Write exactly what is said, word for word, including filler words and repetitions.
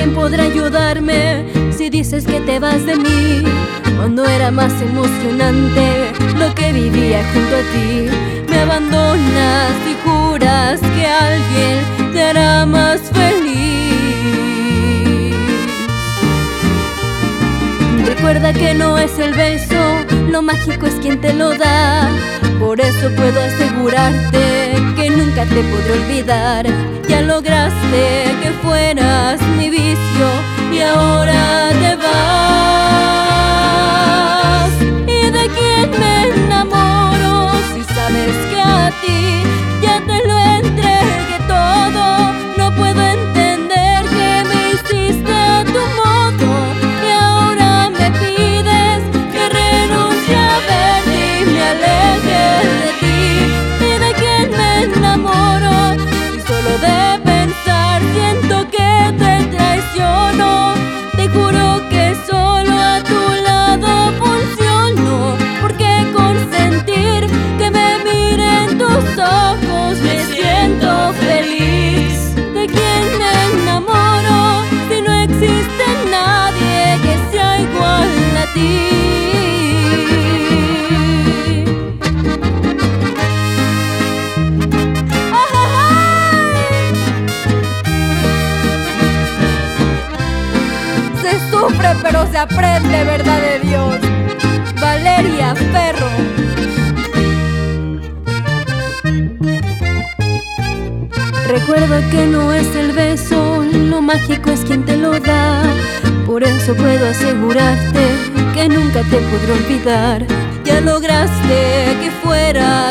¿quién podrá ayudarme si dices que te vas de mí? Cuando era más emocionante lo que vivía junto a ti. Me abandonas y juras que alguien te hará más feliz. Recuerda que no es el beso, lo mágico es quien te lo da. Por eso puedo asegurarte que nunca te podré olvidar. Ya lograste que fueras mi vicio y ahora te vas. ¿Y de quién me enamoro si sabes que a ti ya te lo entregué todo? No puedo entender que me hiciste a tu modo y ahora me pides que renuncie a verte y me aleje de ti. ¿Y de quién me enamoro si solo de pensar siento que te traiciono? Te juro que solo a tu lado funciono, porque consentir que me miren tus ojos me siento feliz. ¿De quién me enamoro si no existe nadie que sea igual a ti? Se sufre pero se aprende, verdad de Dios. Valeria Ferro. Recuerdo que no es el beso, lo mágico es quien te lo da. Por eso puedo asegurarte que nunca te podré olvidar. Ya lograste que fuera